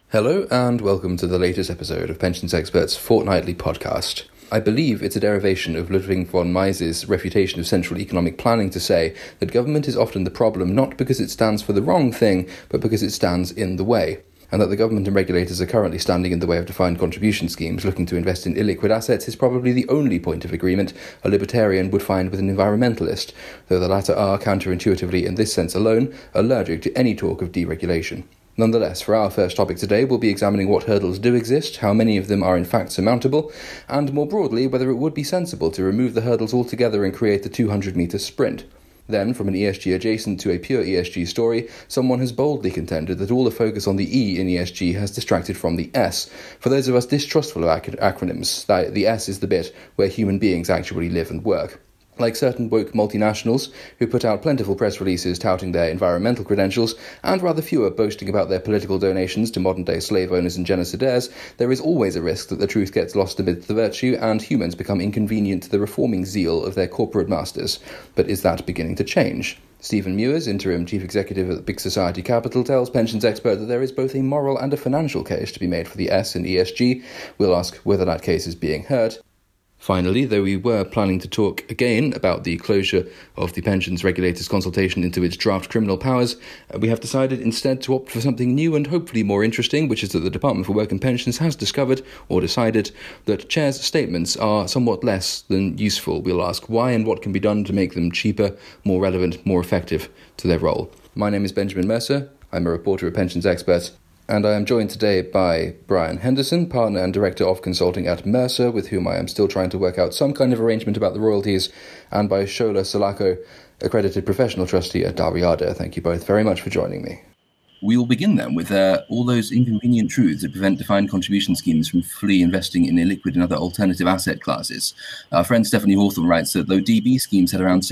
Hello and welcome to the latest episode of Pensions Experts' fortnightly podcast. I believe it's a derivation of Ludwig von Mises' refutation of central economic planning to say that government is often the problem not because it stands for the wrong thing, but because it stands in the way, and that the government and regulators are currently standing in the way of defined contribution schemes looking to invest in illiquid assets is probably the only point of agreement a libertarian would find with an environmentalist, though the latter are, counterintuitively in this sense alone, allergic to any talk of deregulation. Nonetheless, for our first topic today, we'll be examining what hurdles do exist, how many of them are in fact surmountable, and more broadly, whether it would be sensible to remove the hurdles altogether and create the 200-metre sprint. Then, from an ESG adjacent to a pure ESG story, someone has boldly contended that all the focus on the E in ESG has distracted from the S. For those of us distrustful of acronyms, the S is the bit where human beings actually live and work. Like certain woke multinationals who put out plentiful press releases touting their environmental credentials and rather fewer boasting about their political donations to modern-day slave owners and genocidaires, there is always a risk that the truth gets lost amidst the virtue and humans become inconvenient to the reforming zeal of their corporate masters. But is that beginning to change? Stephen Mewers, interim chief executive at Big Society Capital, tells pensions expert that there is both a moral and a financial case to be made for the S in ESG. We'll ask whether that case is being heard. Finally, though we were planning to talk again about the closure of the pensions regulator's consultation into its draft criminal powers, we have decided instead to opt for something new and hopefully more interesting, which is that the Department for Work and Pensions has discovered, or decided, that chairs' statements are somewhat less than useful. We'll ask why and what can be done to make them cheaper, more relevant, more effective to their role. My name is Benjamin Mercer. I'm a reporter at Pensions Experts, and I am joined today by Brian Henderson, partner and director of consulting at Mercer, with whom I am still trying to work out some kind of arrangement about the royalties, and by Shola Salako, accredited professional trustee at Darbyada. Thank you both very much for joining me. We will begin then with all those inconvenient truths that prevent defined contribution schemes from fully investing in illiquid and other alternative asset classes. Our friend Stephanie Hawthorne writes that though DB schemes had around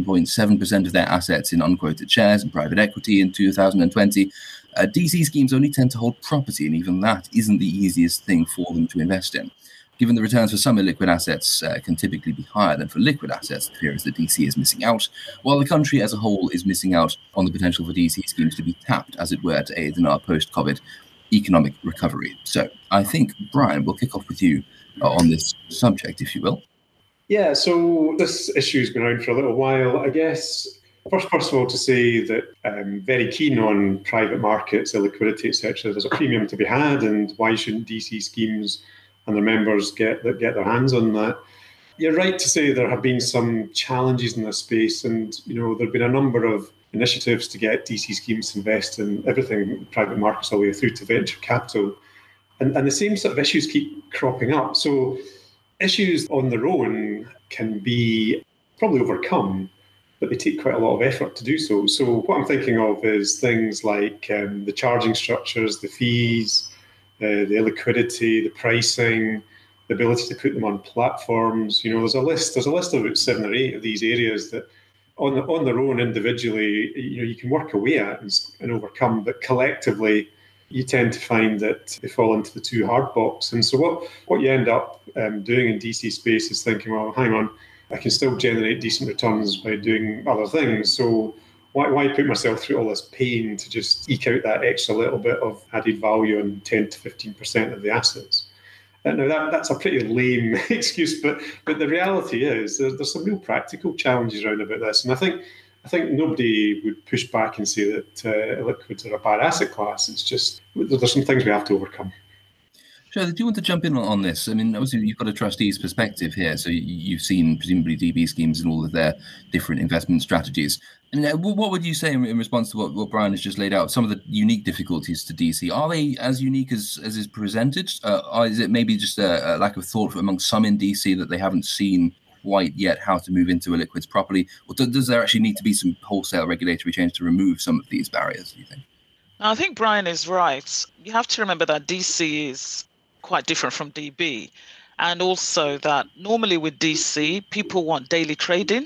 17.7% of their assets in unquoted shares and private equity in 2020, DC schemes only tend to hold property, and even that isn't the easiest thing for them to invest in. Given the returns for some illiquid assets can typically be higher than for liquid assets, the fear is that DC is missing out, while the country as a whole is missing out on the potential for DC schemes to be tapped, as it were, to aid in our post-COVID economic recovery. So I think, Brian, we'll kick off with you on this subject, if you will. Yeah, so this issue's been around for a little while. I guess, first of all, to say that I'm very keen on private markets, illiquidity, etc. There's a premium to be had, and why shouldn't DC schemes and their members get their hands on that? You're right to say there have been some challenges in this space, and there have been a number of initiatives to get DC schemes to invest in everything, private markets all the way through to venture capital, and the same sort of issues keep cropping up. So issues on their own can be probably overcome, but they take quite a lot of effort to do so. So what I'm thinking of is things like the charging structures, the fees, the illiquidity, the pricing, the ability to put them on platforms. There's a list of about 7 or 8 of these areas that on their own individually, you can work away at and overcome, but collectively you tend to find that they fall into the too hard box. And so what you end up doing in DC space is thinking, well, hang on, I can still generate decent returns by doing other things. So why put myself through all this pain to just eke out that extra little bit of added value on 10 to 15% of the assets? Now, that's a pretty lame excuse, but the reality is there's some real practical challenges around about this. And I think nobody would push back and say that illiquids are a bad asset class. It's just there's some things we have to overcome. Sure. Do you want to jump in on this? I mean, obviously, you've got a trustee's perspective here, so you've seen presumably DB schemes and all of their different investment strategies. And what would you say in response to what Brian has just laid out? Some of the unique difficulties to DC, are they as unique as is presented? Or is it maybe just a lack of thought amongst some in DC that they haven't seen quite yet how to move into illiquids properly? Or does there actually need to be some wholesale regulatory change to remove some of these barriers, do you think? I think Brian is right. You have to remember that DC is quite different from DB, and also that normally with DC people want daily trading,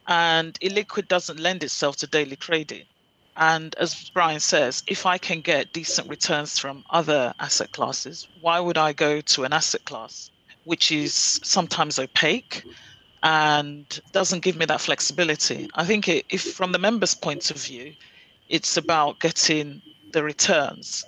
and illiquid doesn't lend itself to daily trading. And as Brian says, if I can get decent returns from other asset classes, why would I go to an asset class which is sometimes opaque and doesn't give me that flexibility? I think if from the members' point of view, it's about getting the returns.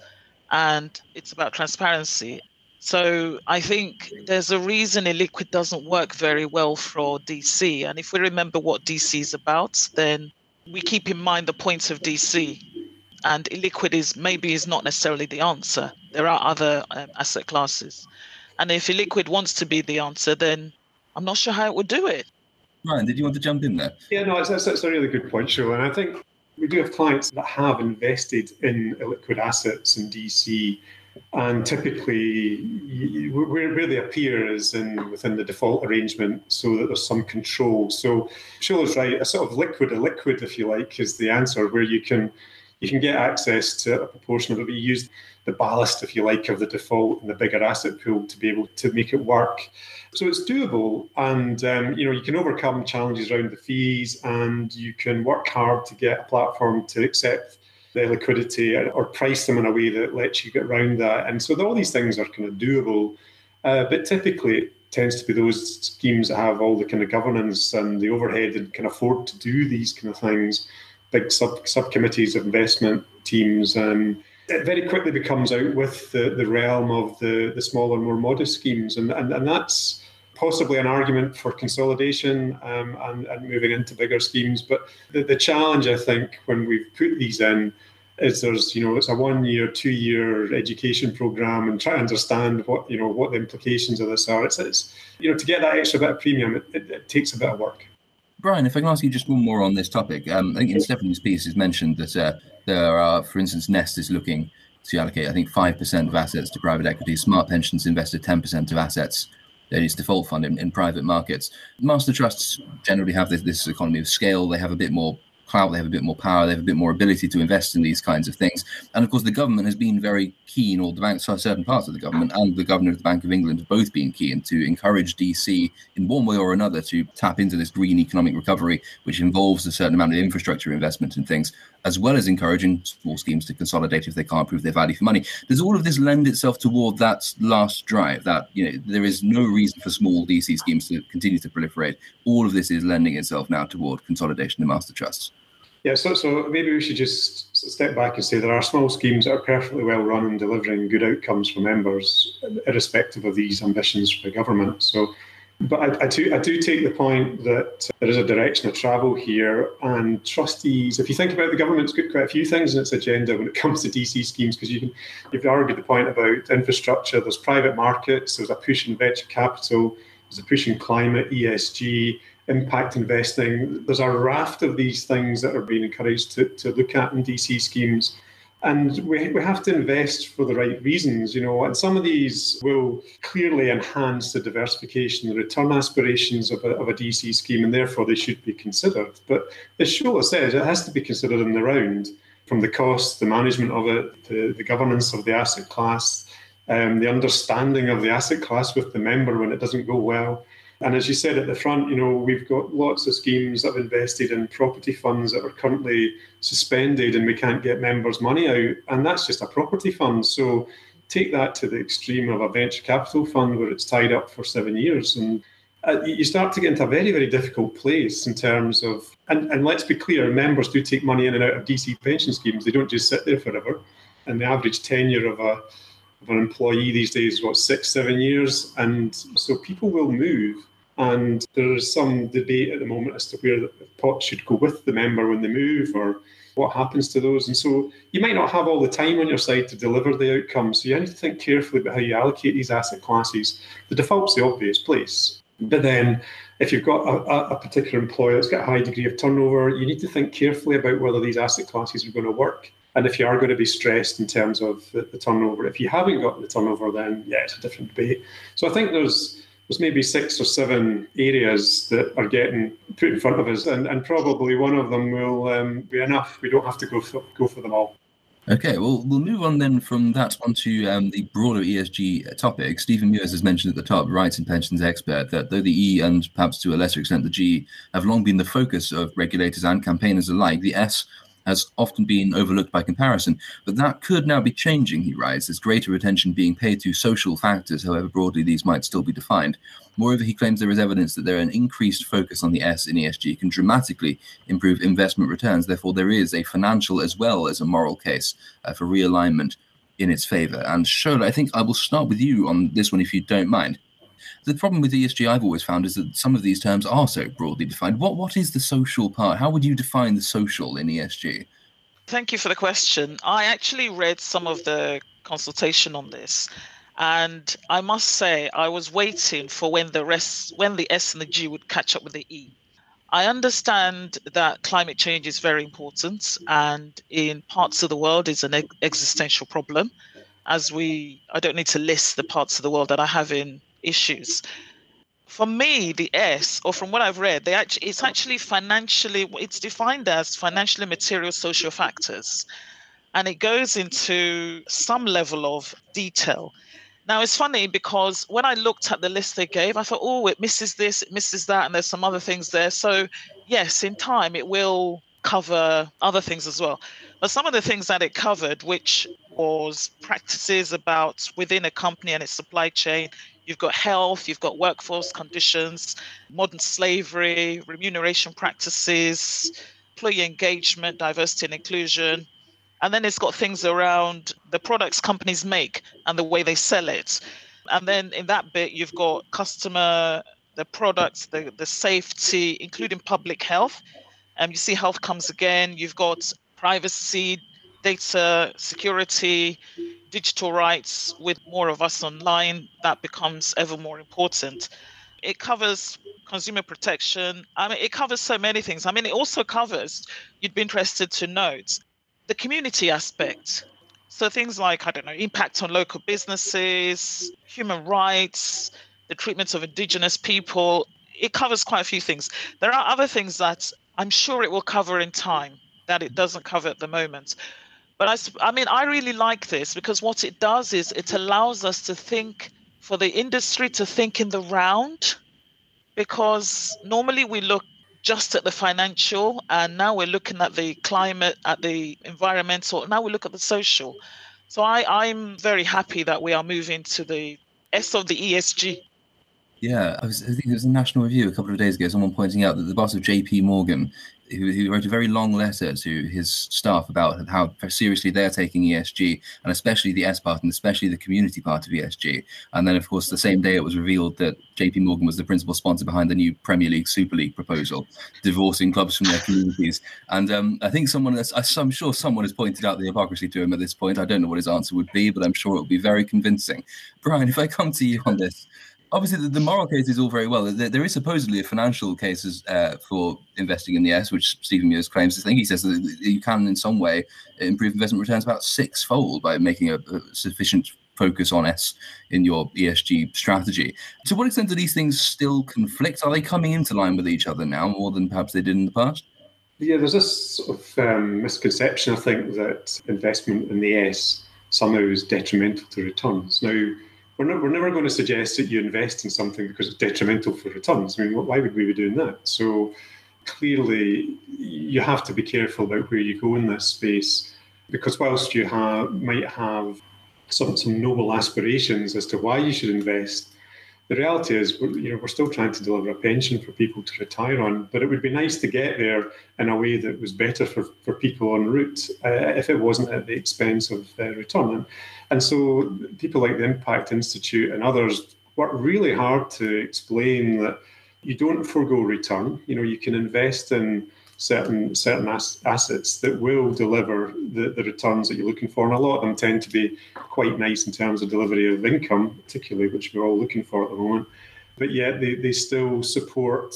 and it's about transparency. So I think there's a reason illiquid doesn't work very well for DC. And if we remember what DC is about, then we keep in mind the points of DC. And illiquid is not necessarily the answer. There are other asset classes. And if illiquid wants to be the answer, then I'm not sure how it would do it. Ryan, did you want to jump in there? Yeah, no, that's a really good point, Cheryl. And I think we do have clients that have invested in illiquid assets in DC. And typically, where they appear is within the default arrangement, so that there's some control. So Sheila's right, a sort of illiquid, if you like, is the answer, where you can get access to a proportion of it. You use the ballast, if you like, of the default and the bigger asset pool to be able to make it work. So it's doable, and you can overcome challenges around the fees, and you can work hard to get a platform to accept the liquidity or price them in a way that lets you get around that. And so all these things are kind of doable, but typically it tends to be those schemes that have all the kind of governance and the overhead and can afford to do these kind of things, big subcommittees of investment teams. It very quickly becomes out with the realm of the smaller, more modest schemes. And that's possibly an argument for consolidation and moving into bigger schemes. But the challenge, I think, when we've put these in, is it's a 1 year, 2 year education program, and try to understand what the implications of this are. It's to get that extra bit of premium, it takes a bit of work. Brian, if I can ask you just one more on this topic. I think in Stephanie's piece is mentioned that there are, for instance, Nest is looking to allocate, I think, 5% of assets to private equity. Smart Pensions invested 10% of assets in its default fund in private markets. Master trusts generally have this economy of scale. They have a bit more clout, they have a bit more power, they have a bit more ability to invest in these kinds of things. And of course, the government has been very keen, or the banks, certain parts of the government and the governor of the Bank of England have both been keen to encourage DC in one way or another to tap into this green economic recovery, which involves a certain amount of infrastructure investment in things, as well as encouraging small schemes to consolidate if they can't prove their value for money. Does all of this lend itself toward that last drive, that there is no reason for small DC schemes to continue to proliferate? All of this is lending itself now toward consolidation in master trusts. Yeah, so maybe we should just step back and say there are small schemes that are perfectly well run and delivering good outcomes for members, irrespective of these ambitions for the government. But I do take the point that there is a direction of travel here, and trustees, if you think about it, the government's got quite a few things in its agenda when it comes to DC schemes, because you've argued the point about infrastructure. There's private markets, there's a push in venture capital, there's a push in climate, ESG, impact investing. There's a raft of these things that are being encouraged to look at in DC schemes. And we have to invest for the right reasons, and some of these will clearly enhance the diversification, the return aspirations of a DC scheme, and therefore they should be considered. But as Shola says, it has to be considered in the round, from the cost, the management of it, the governance of the asset class, the understanding of the asset class with the member when it doesn't go well. And as you said at the front, we've got lots of schemes that have invested in property funds that are currently suspended and we can't get members' money out. And that's just a property fund. So take that to the extreme of a venture capital fund where it's tied up for 7 years. And you start to get into a very, very difficult place in terms of, and let's be clear, members do take money in and out of DC pension schemes. They don't just sit there forever. And the average tenure of an employee these days is 6-7 years. And so people will move. And there is some debate at the moment as to where the pot should go with the member when they move, or what happens to those. And so you might not have all the time on your side to deliver the outcomes. So you need to think carefully about how you allocate these asset classes. The default's the obvious place. But then if you've got a particular employer that's got a high degree of turnover, you need to think carefully about whether these asset classes are going to work. And if you are going to be stressed in terms of the turnover. If you haven't got the turnover, then yeah, it's a different debate. So I think there's maybe 6 or 7 areas that are getting put in front of us, and probably one of them will be enough. We don't have to go for them all. Okay, well, we'll move on then from that onto the broader ESG topic. Stephen Mears has mentioned at the top, rights and pensions expert, that though the E and perhaps to a lesser extent the G have long been the focus of regulators and campaigners alike, the S has often been overlooked by comparison. But that could now be changing, he writes. There's greater attention being paid to social factors, however broadly these might still be defined. Moreover, he claims there is evidence that an increased focus on the S in ESG can dramatically improve investment returns. Therefore, there is a financial as well as a moral case for realignment in its favour. And Shola, I think I will start with you on this one if you don't mind. The problem with ESG I've always found is that some of these terms are so broadly defined. What is the social part? How would you define the social in ESG? Thank you for the question. I actually read some of the consultation on this, and I must say I was waiting for when the S and the G would catch up with the E. I understand that climate change is very important, and in parts of the world is an existential problem. I don't need to list the parts of the world that are having issues. For me, the S, or from what I've read, it's actually it's defined as financially material social factors. And it goes into some level of detail. Now, it's funny because when I looked at the list they gave, I thought, oh, it misses this, it misses that, and there's some other things there. So, yes, in time, it will cover other things as well. But some of the things that it covered, which was practices about within a company and its supply chain, you've got health, you've got workforce conditions, modern slavery, remuneration practices, employee engagement, diversity and inclusion. And then it's got things around the products companies make and the way they sell it. And then in that bit, you've got customer, the products, the safety, including public health. You see health comes again. You've got privacy, data security, digital rights. With more of us online, that becomes ever more important. It covers consumer protection. I mean, it covers so many things. I mean, it also covers, you'd be interested to note, the community aspect. So things like, I don't know, impact on local businesses, human rights, the treatment of indigenous people. It covers quite a few things. There are other things that I'm sure it will cover in time that it doesn't cover at the moment. But I mean, I really like this because what it does is it allows us to think, for the industry to think in the round, because normally we look just at the financial, and now we're looking at the climate, at the environmental, now we look at the social. So I'm very happy that we are moving to the S of the ESG. Yeah, I think it was a National Review a couple of days ago, someone pointing out that the boss of JP Morgan, who wrote a very long letter to his staff about how seriously they're taking ESG, and especially the S part, and especially the community part of ESG. And then, of course, the same day it was revealed that JP Morgan was the principal sponsor behind the new Premier League, Super League proposal, divorcing clubs from their communities. And I think I'm sure someone has pointed out the hypocrisy to him at this point. I don't know what his answer would be, but I'm sure it will be very convincing. Brian, if I come to you on this, obviously, the moral case is all very well. There is supposedly a financial case for investing in the S, which Stephen Mears claims. I think he says that you can, in some way, improve investment returns about sixfold by making a sufficient focus on S in your ESG strategy. To what extent do these things still conflict? Are they coming into line with each other now more than perhaps they did in the past? Yeah, there's this sort of misconception, I think, that investment in the S somehow is detrimental to returns. Now, we're never going to suggest that you invest in something because it's detrimental for returns. I mean, why would we be doing that? So clearly, you have to be careful about where you go in this space, because whilst you might have some noble aspirations as to why you should invest, the reality is we're still trying to deliver a pension for people to retire on, but it would be nice to get there in a way that was better for people en route if it wasn't at the expense of return. And so people like the Impact Institute and others work really hard to explain that you don't forego return. You can invest in certain assets that will deliver the returns that you're looking for. And a lot of them tend to be quite nice in terms of delivery of income, particularly, which we're all looking for at the moment. But yet they still support,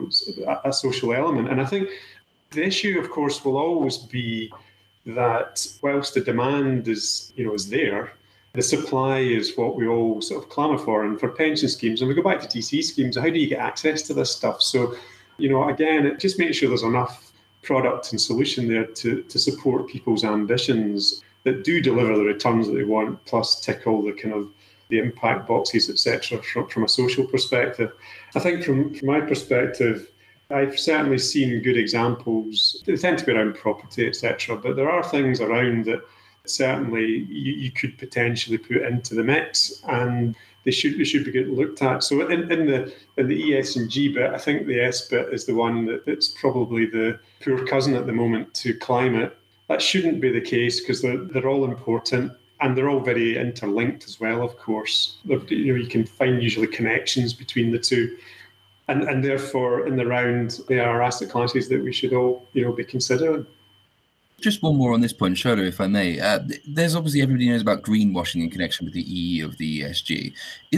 a social element. And I think the issue, of course, will always be that whilst the demand is there, the supply is what we all sort of clamour for. And for pension schemes, and we go back to DC schemes, how do you get access to this stuff? So, again, it just makes sure there's enough product and solution there to support people's ambitions that do deliver the returns that they want, plus tick all the kind of the impact boxes, etc. From a social perspective. I think from my perspective, I've certainly seen good examples. They tend to be around property, etc. But there are things around that certainly you could potentially put into the mix, and they should be getting looked at. So in the ES and G bit, I think the S bit is the one that's probably the poor cousin at the moment to climate. That shouldn't be the case because they're all important. And they're all very interlinked as well, of course. You can find usually connections between the two. And therefore, in the round, they are asset classes that we should all be considering. Just one more on this point, Shola, if I may. There's obviously, everybody knows about greenwashing in connection with the E of the ESG.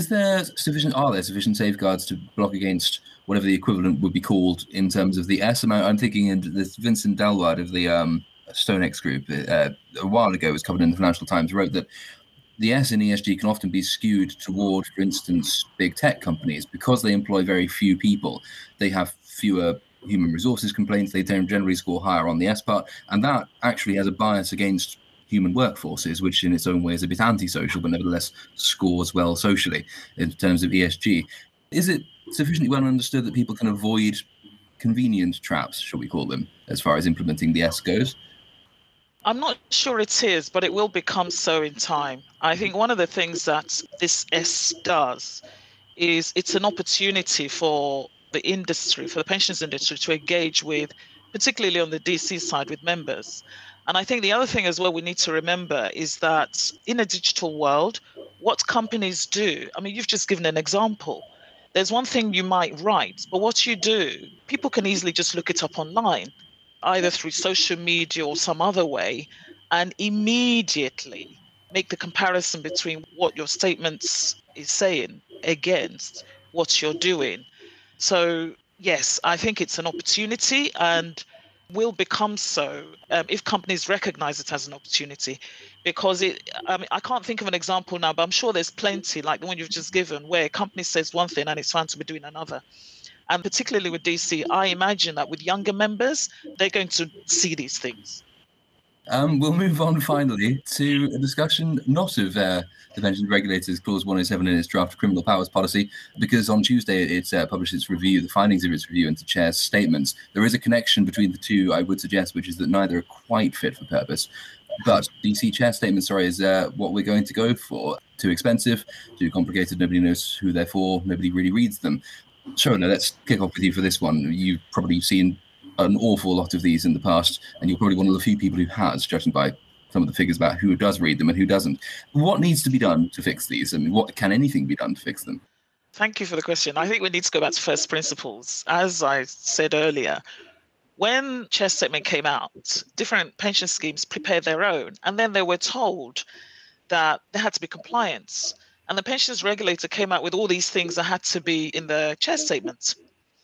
Are there sufficient safeguards to block against whatever the equivalent would be called in terms of the S amount? I'm thinking in this Vincent Dalward of the StoneX Group a while ago, was covered in the Financial Times, wrote that the S in ESG can often be skewed toward, for instance, big tech companies because they employ very few people. They have fewer human resources complaints. They generally score higher on the S part, and that actually has a bias against human workforces, which in its own way is a bit antisocial, but nevertheless scores well socially in terms of ESG. Is it sufficiently well understood that people can avoid convenient traps, shall we call them, as far as implementing the S goes? I'm not sure it is, but it will become so in time. I think one of the things that this S does is it's an opportunity for the industry, for the pensions industry, to engage with, particularly on the DC side, with members. And I think the other thing as well we need to remember is that in a digital world, what companies do, I mean, you've just given an example. There's one thing you might write, but what you do, people can easily just look it up online, either through social media or some other way, and immediately make the comparison between what your statements is saying against what you're doing. So, yes, I think it's an opportunity and will become so if companies recognize it as an opportunity. Because I can't think of an example now, but I'm sure there's plenty, like the one you've just given, where a company says one thing and it's found to be doing another. And particularly with DC, I imagine that with younger members, they're going to see these things. We'll move on finally to a discussion not of the Pensions Regulators Clause 107 in its draft criminal powers policy, because on Tuesday it published its review, the findings of its review into Chair's statements. There is a connection between the two, I would suggest, which is that neither are quite fit for purpose. But DC Chair statement, is what we're going to go for. Too expensive, too complicated, nobody knows who they're for, nobody really reads them. Shola, let's kick off with you for this one. You've probably seen an awful lot of these in the past, and you're probably one of the few people who has, judging by some of the figures about who does read them and who doesn't. What needs to be done to fix these? I mean, can anything be done to fix them? Thank you for the question. I think we need to go back to first principles. As I said earlier, when Chair's statement came out, different pension schemes prepared their own, and then they were told that there had to be compliance. And the pensions regulator came out with all these things that had to be in the Chair statement.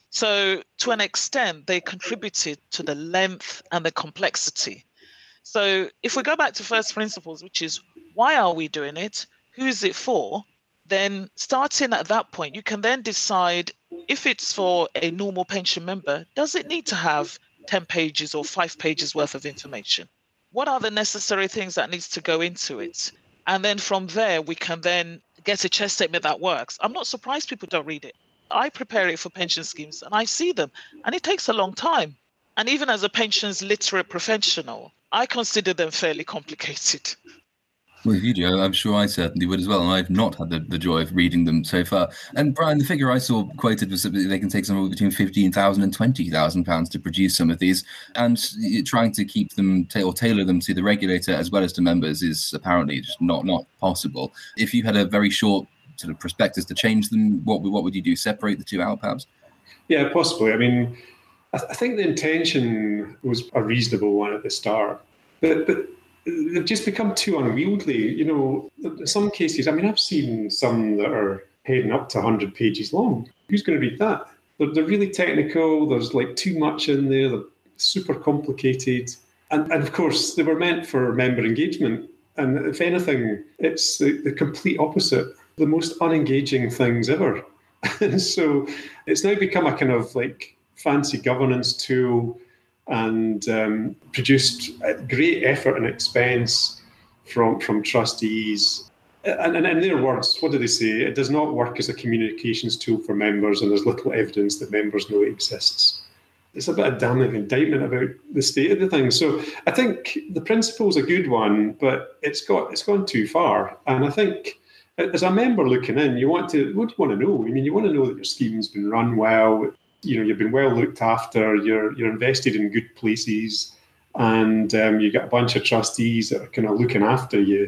So to an extent, they contributed to the length and the complexity. So if we go back to first principles, which is why are we doing it? Who is it for? Then starting at that point, you can then decide if it's for a normal pension member, does it need to have 10 pages or 5 pages worth of information? What are the necessary things that needs to go into it? And then from there, we can then get a Chair statement that works. I'm not surprised people don't read it. I prepare it for pension schemes and I see them, and it takes a long time. And even as a pensions literate professional, I consider them fairly complicated. Well, if you do, I'm sure I certainly would as well. And I've not had the joy of reading them so far. And Brian, the figure I saw quoted was that they can take somewhere between £15,000 and £20,000 to produce some of these. And trying to keep them or tailor them to the regulator as well as to members is apparently just not possible. If you had a very short sort of prospectus to change them, what would you do? Separate the two out, perhaps? Yeah, possibly. I mean, I think the intention was a reasonable one at the start, but they've just become too unwieldy. You know, in some cases, I mean, I've seen some that are heading up to 100 pages long. Who's going to read that? They're really technical. There's like too much in there. They're super complicated. And of course, they were meant for member engagement. And if anything, it's the complete opposite. The most unengaging things ever. And so it's now become a kind of like fancy governance tool and produced great effort and expense from trustees. And in their words, what do they say? It does not work as a communications tool for members, and there's little evidence that members know it exists. It's a bit of damning indictment about the state of the thing. So I think the principle's a good one, but it's gone too far. And I think as a member looking in, what do you want to know? I mean, you want to know that your scheme's been run well, you've been well looked after, you're invested in good places, and you've got a bunch of trustees that are kind of looking after you.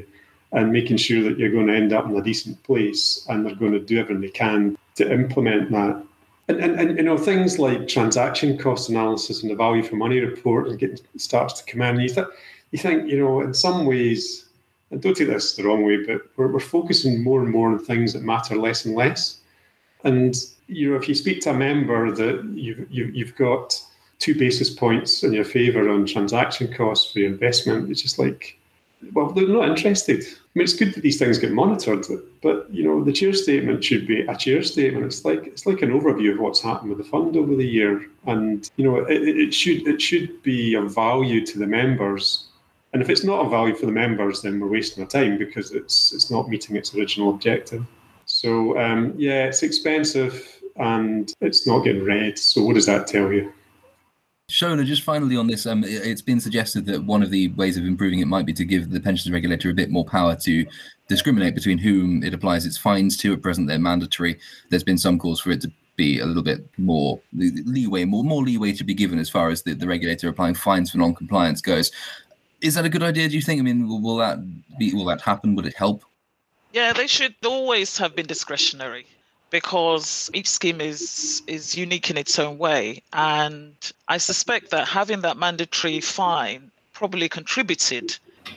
and making sure that you're going to end up in a decent place, and they're going to do everything they can to implement that. And things like transaction cost analysis and the value for money report starts to come in. You think, in some ways, and don't take this the wrong way, but we're focusing more and more on things that matter less and less. And if you speak to a member that you've got 2 basis points in your favour on transaction costs for your investment, it's just like, well, they're not interested. I mean, it's good that these things get monitored, but the chair statement should be a chair statement. It's like an overview of what's happened with the fund over the year, and it should be of value to the members. And if it's not of value for the members, then we're wasting our time because it's not meeting its original objective. So it's expensive and it's not getting read. So what does that tell you? Shona, just finally on this, it's been suggested that one of the ways of improving it might be to give the pensions regulator a bit more power to discriminate between whom it applies its fines to. At present, they're mandatory. There's been some calls for it to be a little bit more leeway, more leeway to be given as far as the regulator applying fines for non-compliance goes. Is that a good idea, do you think? I mean, will that happen? Would it help? Yeah, they should always have been discretionary, because each scheme is unique in its own way. And I suspect that having that mandatory fine probably contributed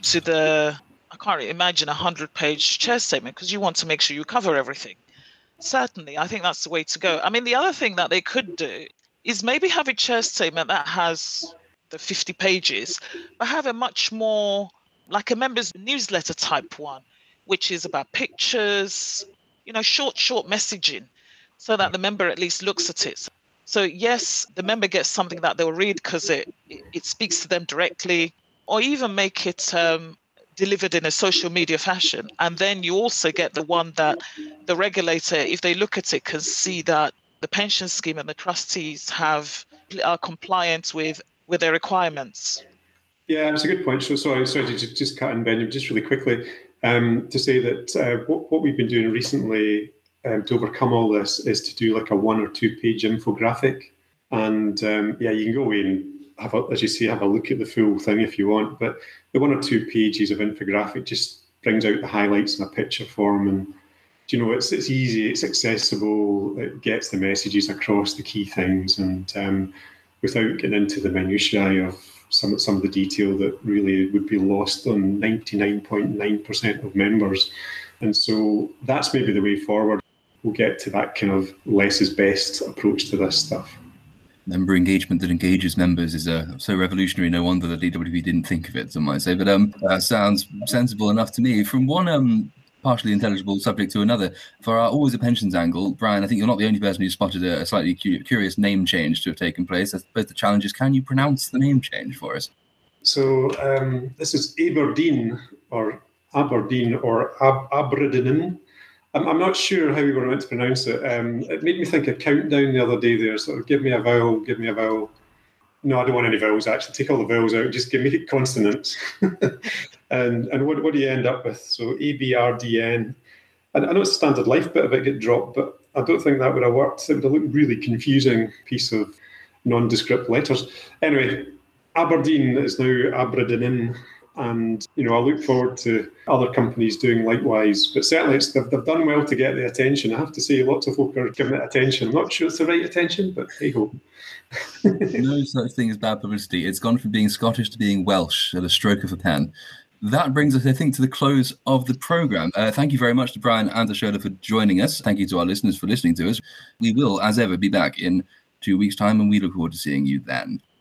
to I can't really imagine a 100-page chair statement, because you want to make sure you cover everything. Certainly, I think that's the way to go. I mean, the other thing that they could do is maybe have a chair statement that has the 50 pages, but have a much more like a members newsletter type one, which is about pictures, short messaging, so that the member at least looks at it. So yes, the member gets something that they'll read because it speaks to them directly, or even make it delivered in a social media fashion. And then you also get the one that the regulator, if they look at it, can see that the pension scheme and the trustees are compliant with their requirements. Yeah, that's a good point. So sorry to just cut in, Benjamin, just really quickly. To say that what we've been doing recently to overcome all this is to do like a 1 or 2 page infographic. And you can go away and have a look at the full thing if you want. But the 1 or 2 pages of infographic just brings out the highlights in a picture form. And, it's easy, it's accessible, it gets the messages across, the key things, and without getting into the minutiae of some of the detail that really would be lost on 99.9% of members. And so that's maybe the way forward. We'll get to that kind of less is best approach to this stuff. Member engagement that engages members is so revolutionary. No wonder the DWP didn't think of it, some might say. But sounds sensible enough to me. From one partially intelligible subject to another, for our Always a Pensions angle, Brian, I think you're not the only person who spotted a slightly curious name change to have taken place. I suppose the challenge is, can you pronounce the name change for us? So this is Aberdeen or Aberdeen. I'm not sure how we were meant to pronounce it. It made me think of Countdown the other day there. So give me a vowel. No, I don't want any vowels, actually. Take all the vowels out. Just give me consonants. and what do you end up with? So ABRDN. I know it's a Standard Life bit of it get dropped, but I don't think that would have worked. It would have looked really confusing piece of nondescript letters. Anyway, Aberdeen is now Aberdeen. And, I look forward to other companies doing likewise. But certainly they've done well to get the attention. I have to say, lots of folk are giving it attention. I'm not sure it's the right attention, but hey-ho. No such thing as bad publicity. It's gone from being Scottish to being Welsh at a stroke of a pen. That brings us, I think, to the close of the programme. Thank you very much to Brian and to Shona for joining us. Thank you to our listeners for listening to us. We will, as ever, be back in 2 weeks' time, and we look forward to seeing you then.